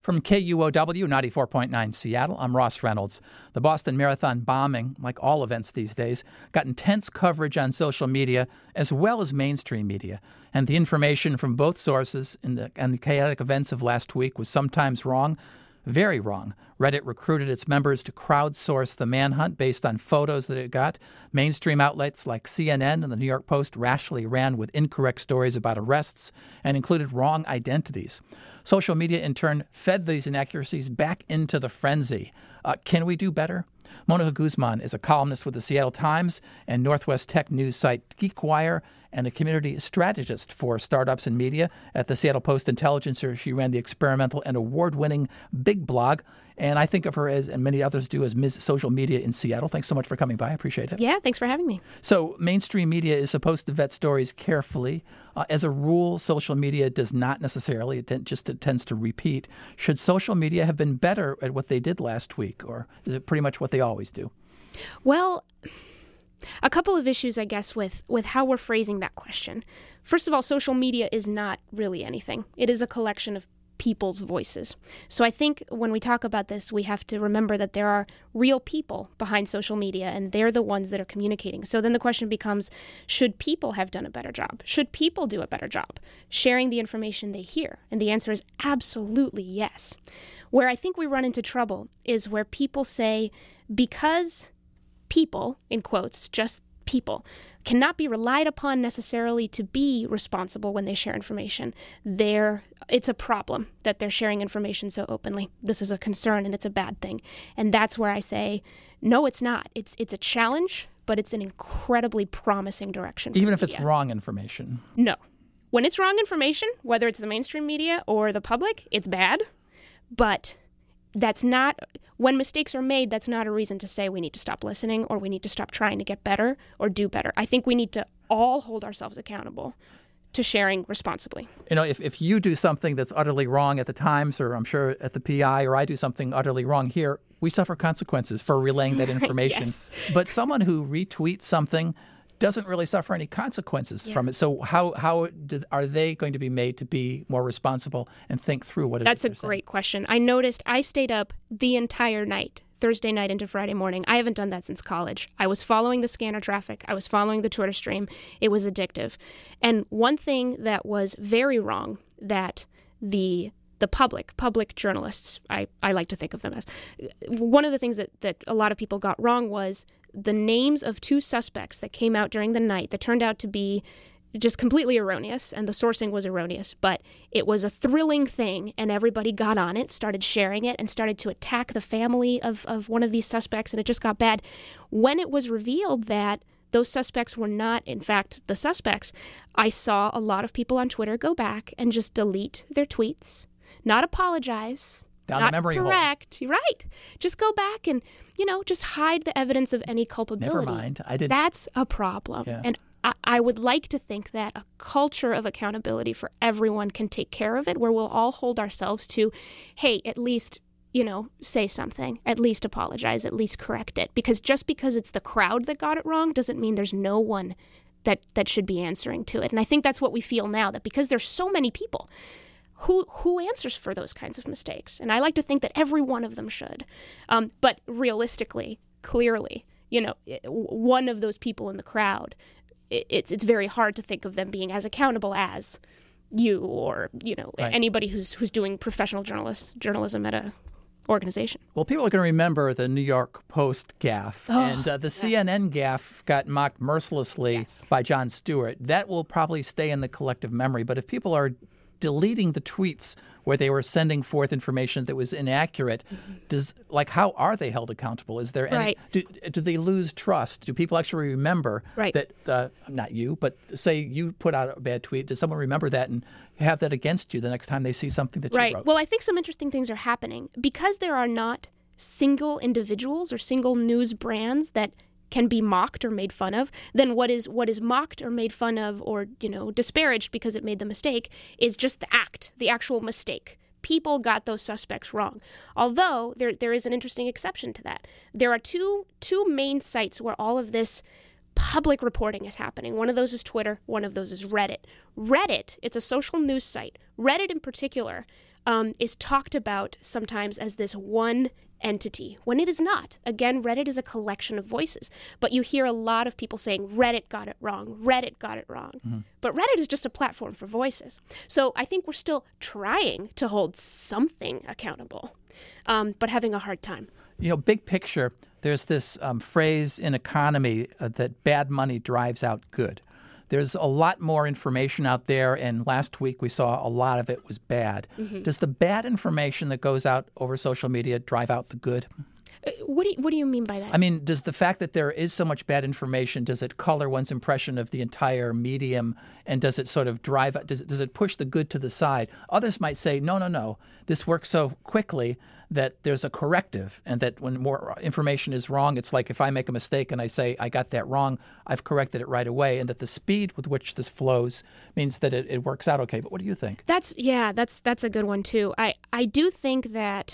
From KUOW 94.9 Seattle, I'm Ross Reynolds. The Boston Marathon bombing, like all events these days, got intense coverage on social media as well as mainstream media. And the information from both sources and the chaotic events of last week was sometimes wrong, very wrong. Reddit recruited its members to crowdsource the manhunt based on photos that it got. Mainstream outlets like CNN and the New York Post rashly ran with incorrect stories about arrests and included wrong identities. Social media, in turn, fed these inaccuracies back into the frenzy. Can we do better? Monica Guzman is a columnist with the Seattle Times and Northwest tech news site GeekWire and a community strategist for startups and media. At the Seattle Post-Intelligencer, she ran the experimental and award-winning Big Blog. And I think of her as, and many others do, as Ms. Social Media in Seattle. Thanks so much for coming by. I appreciate it. Yeah, thanks for having me. So mainstream media is supposed to vet stories carefully. As a rule, social media does not necessarily. It tends to repeat. Should social media have been better at what they did last week, or is it pretty much what they always do? Well, a couple of issues, I guess, with how we're phrasing that question. First of all, social media is not really anything. It is a collection of people's voices. So I think when we talk about this, we have to remember that there are real people behind social media, and they're the ones that are communicating. So then the question becomes, should people have done a better job? Should people do a better job sharing the information they hear? And the answer is absolutely yes. Where I think we run into trouble is where people say, because people, in quotes, just people, cannot be relied upon necessarily to be responsible when they share information. It's a problem that they're sharing information so openly. This is a concern and it's a bad thing. And that's where I say, no, it's not. It's a challenge, but it's an incredibly promising direction. Even if it's wrong information? No. When it's wrong information, whether it's the mainstream media or the public, it's bad. But that's not, when mistakes are made, that's not a reason to say we need to stop listening or we need to stop trying to get better or do better. I think we need to all hold ourselves accountable to sharing responsibly. You know, if you do something that's utterly wrong at the Times, or I'm sure at the PI, or I do something utterly wrong here, we suffer consequences for relaying that information. Yes. But someone who retweets something doesn't really suffer any consequences from it. So how are they going to be made to be more responsible and think through what it is? That's a great question. I noticed I stayed up the entire night, Thursday night into Friday morning. I haven't done that since college. I was following the scanner traffic. I was following the Twitter stream. It was addictive. And one thing that was very wrong that the public journalists, I like to think of them as, one of the things that a lot of people got wrong was the names of two suspects that came out during the night that turned out to be just completely erroneous, and the sourcing was erroneous, but it was a thrilling thing, and everybody got on it, started sharing it, and started to attack the family of one of these suspects, and it just got bad. When it was revealed that those suspects were not, in fact, the suspects, I saw a lot of people on Twitter go back and just delete their tweets, not apologize, down not the memory correct. hole. You're right. Just go back and, just hide the evidence of any culpability. Never mind. I didn't. That's a problem. Yeah. And I would like to think that a culture of accountability for everyone can take care of it, where we'll all hold ourselves to, hey, at least, say something, at least apologize, at least correct it. Because just because it's the crowd that got it wrong doesn't mean there's no one that should be answering to it. And I think that's what we feel now, that because there's so many people, who answers for those kinds of mistakes? And I like to think that every one of them should. But realistically, clearly, one of those people in the crowd, it's very hard to think of them being as accountable as you or, Right. anybody who's doing professional journalism at a organization. Well, people are going to remember the New York Post gaffe, and the CNN gaffe got mocked mercilessly by Jon Stewart. That will probably stay in the collective memory. But if people are deleting the tweets where they were sending forth information that was inaccurate, how are they held accountable? Is there any, do they lose trust? Do people actually remember that, not you, but say you put out a bad tweet, does someone remember that and have that against you the next time they see something that you wrote? Well, I think some interesting things are happening. Because there are not single individuals or single news brands that can be mocked or made fun of, then what is mocked or made fun of or, disparaged because it made the mistake is just the actual mistake. People got those suspects wrong. Although there is an interesting exception to that. There are two main sites where all of this public reporting is happening. One of those is Twitter. One of those is Reddit. Reddit, it's a social news site. Reddit in particular is talked about sometimes as this one entity, when it is not. Again, Reddit is a collection of voices, but you hear a lot of people saying Reddit got it wrong, Reddit got it wrong. Mm-hmm. But Reddit is just a platform for voices. So I think we're still trying to hold something accountable, but having a hard time. Big picture, there's this phrase in economy that bad money drives out good. There's a lot more information out there, and last week we saw a lot of it was bad. Mm-hmm. Does the bad information that goes out over social media drive out the good? What do you mean by that? I mean, does the fact that there is so much bad information, does it color one's impression of the entire medium, and does it sort of does it push the good to the side? Others might say, no, this works so quickly that there's a corrective, and that when more information is wrong, it's like if I make a mistake and I say I got that wrong, I've corrected it right away, and that the speed with which this flows means that it works out okay. But what do you think? That's a good one too. I do think that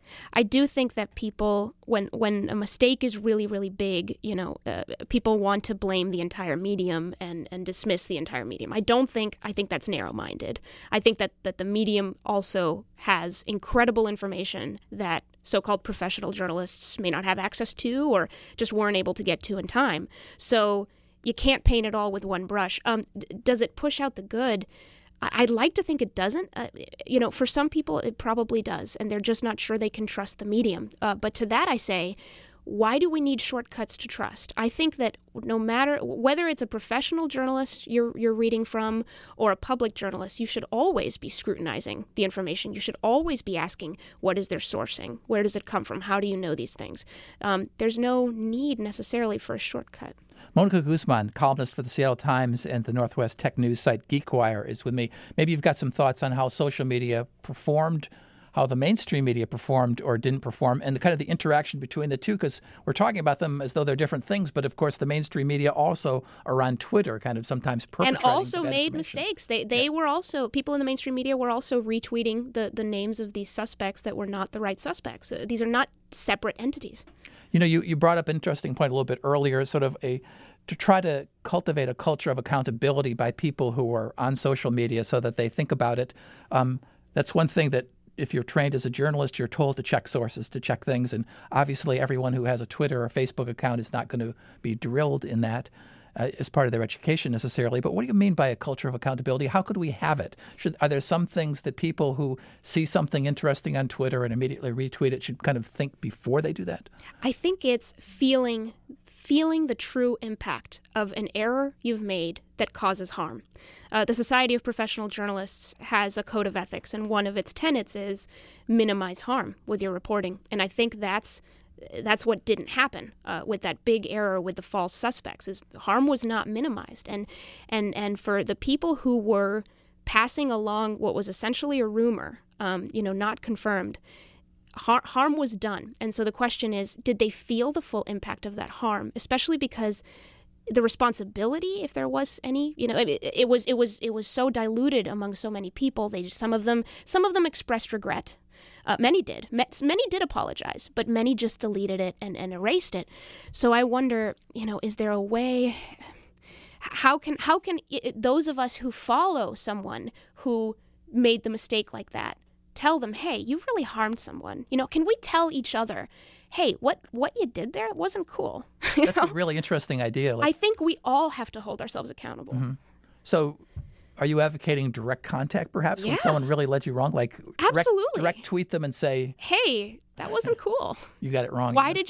people, when a mistake is really, really big, people want to blame the entire medium and dismiss the entire medium. I think that's narrow-minded. I think that the medium also has incredible information that so-called professional journalists may not have access to or just weren't able to get to in time. So you can't paint it all with one brush. Does it push out the good? I'd like to think it doesn't. For some people, it probably does, and they're just not sure they can trust the medium. But to that I say, why do we need shortcuts to trust? I think that no matter whether it's a professional journalist you're reading from or a public journalist, you should always be scrutinizing the information. You should always be asking, what is their sourcing? Where does it come from? How do you know these things? There's no need necessarily for a shortcut. Monica Guzman, columnist for the Seattle Times and the Northwest tech news site GeekWire, is with me. Maybe you've got some thoughts on how social media performed, how the mainstream media performed or didn't perform, and the interaction between the two, because we're talking about them as though they're different things. But, of course, the mainstream media also are on Twitter, kind of sometimes perpetrating and also made mistakes. They were also, people in the mainstream media were also retweeting the names of these suspects that were not the right suspects. These are not separate entities. You brought up an interesting point a little bit earlier, to try to cultivate a culture of accountability by people who are on social media so that they think about it. That's one thing that if you're trained as a journalist, you're told to check sources, to check things. And obviously everyone who has a Twitter or Facebook account is not going to be drilled in that as part of their education necessarily. But what do you mean by a culture of accountability? How could we have it? Are there some things that people who see something interesting on Twitter and immediately retweet it should kind of think before they do that? I think it's feeling the true impact of an error you've made that causes harm. The Society of Professional Journalists has a code of ethics, and one of its tenets is minimize harm with your reporting. And I think that's what didn't happen with that big error with the false suspects. Is harm was not minimized, and for the people who were passing along what was essentially a rumor, not confirmed, harm was done. And so the question is, did they feel the full impact of that harm? Especially because the responsibility, if there was any, it was so diluted among so many people. Some of them expressed regret. Many did. Many did apologize, but many just deleted it and erased it. So I wonder, is there a way? How can those of us who follow someone who made the mistake like that tell them, hey, you really harmed someone? Can we tell each other, hey, what you did there wasn't cool? That's a really interesting idea. I think we all have to hold ourselves accountable. Mm-hmm. So are you advocating direct contact, perhaps, when someone really led you wrong? Like absolutely, direct tweet them and say, hey, that wasn't cool. You got it wrong. Why did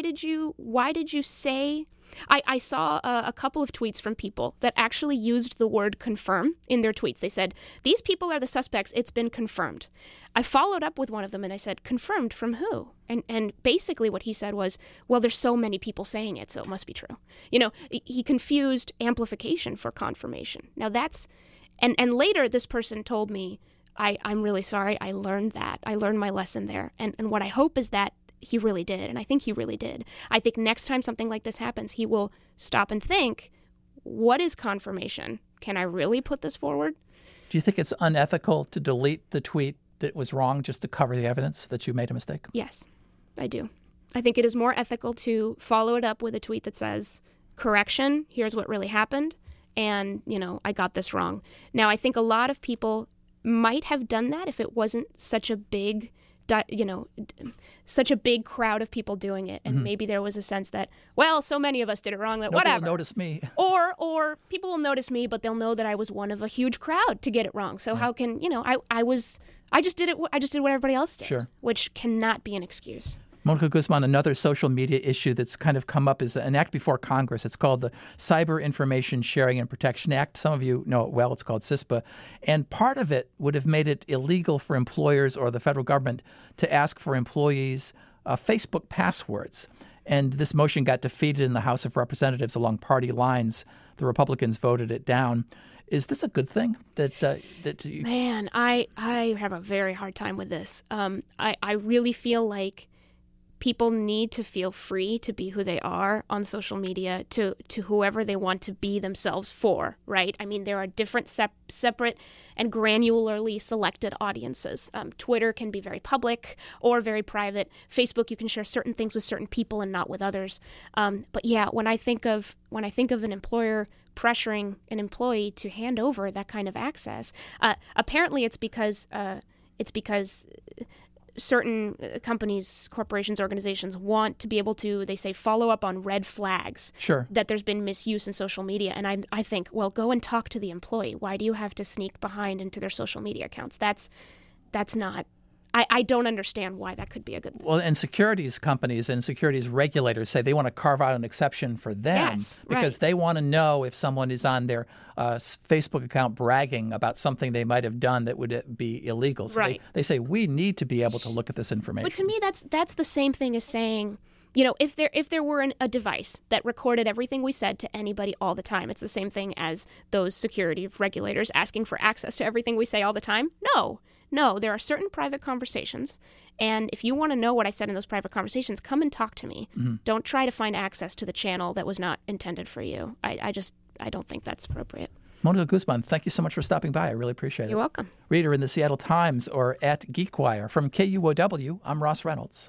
you say? I saw a couple of tweets from people that actually used the word confirm in their tweets. They said, these people are the suspects. It's been confirmed. I followed up with one of them and I said, confirmed from who? And basically what he said was, well, there's so many people saying it, so it must be true. He confused amplification for confirmation. Now that's, and later this person told me, I'm really sorry. I learned that. I learned my lesson there. And what I hope is that he really did, and I think he really did. I think next time something like this happens, he will stop and think, what is confirmation? Can I really put this forward? Do you think it's unethical to delete the tweet that was wrong just to cover the evidence that you made a mistake? Yes, I do. I think it is more ethical to follow it up with a tweet that says, correction, here's what really happened, and, I got this wrong. Now, I think a lot of people might have done that if it wasn't such a big, such a big crowd of people doing it. And maybe there was a sense that, well, so many of us did it wrong that Nobody whatever. will notice me. Or people will notice me, but they'll know that I was one of a huge crowd to get it wrong. So how can, I just did what everybody else did, Sure. which cannot be an excuse. Monica Guzman, another social media issue that's kind of come up is an act before Congress. It's called the Cyber Information Sharing and Protection Act. Some of you know it well. It's called CISPA. And part of it would have made it illegal for employers or the federal government to ask for employees' Facebook passwords. And this motion got defeated in the House of Representatives along party lines. The Republicans voted it down. Is this a good thing? Man, I have a very hard time with this. I really feel like people need to feel free to be who they are on social media to whoever they want to be themselves for, right? I mean, there are different separate and granularly selected audiences. Twitter can be very public or very private. Facebook, you can share certain things with certain people and not with others. But yeah, when I think of an employer pressuring an employee to hand over that kind of access, apparently it's because certain companies, corporations, organizations want to be able to, they say, follow up on red flags. Sure. That there's been misuse in social media. And I think, well, go and talk to the employee. Why do you have to sneak behind into their social media accounts? That's not, I don't understand why that could be a good thing. Well, and securities companies and securities regulators say they want to carve out an exception for them because they want to know if someone is on their Facebook account bragging about something they might have done that would be illegal. So they say we need to be able to look at this information. But to me, that's the same thing as saying, if there were a device that recorded everything we said to anybody all the time, it's the same thing as those security regulators asking for access to everything we say all the time. No, there are certain private conversations, and if you want to know what I said in those private conversations, come and talk to me. Mm-hmm. Don't try to find access to the channel that was not intended for you. I don't think that's appropriate. Monica Guzman, thank you so much for stopping by. I really appreciate it. You're welcome. Reader in the Seattle Times or at GeekWire. From KUOW, I'm Ross Reynolds.